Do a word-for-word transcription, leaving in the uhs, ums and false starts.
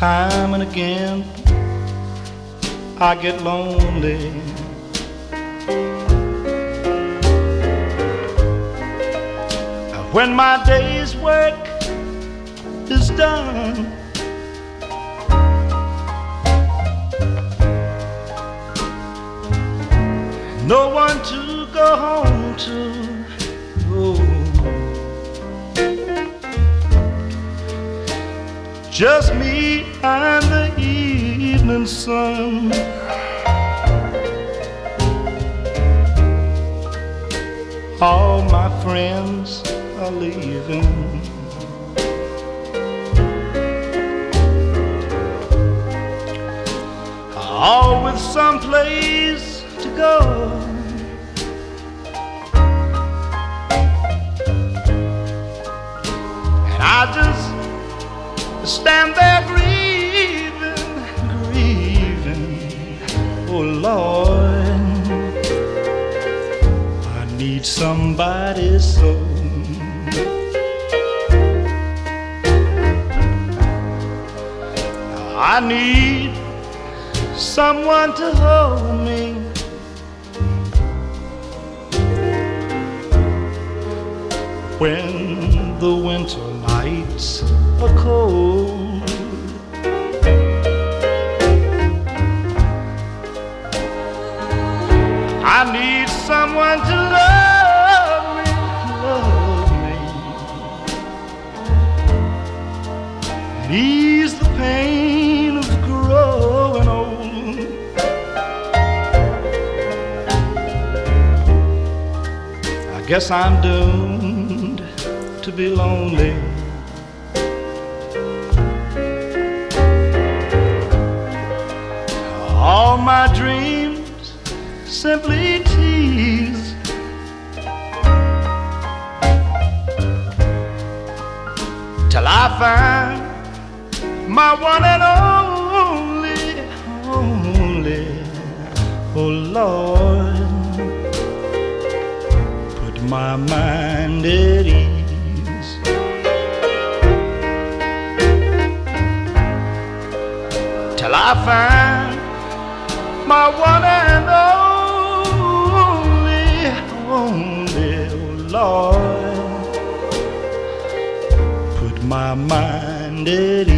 Time and again I get lonely. When my day's work is done, no one to go home to. Oh. Just me and the evening sun. All my friends are leaving. All with some place to go. And I just stand there grieving, grieving. Oh Lord, I need somebody so. I need someone to hold me. When the winter nights are cold, I need someone to love me, love me, and ease the pain of growing old. I guess I'm doomed to be lonely. All my dreams simply tease. Till I find my one and only, only. Oh Lord, put my mind at ease. Till I find my one and only, only. Oh Lord, put my mind at ease.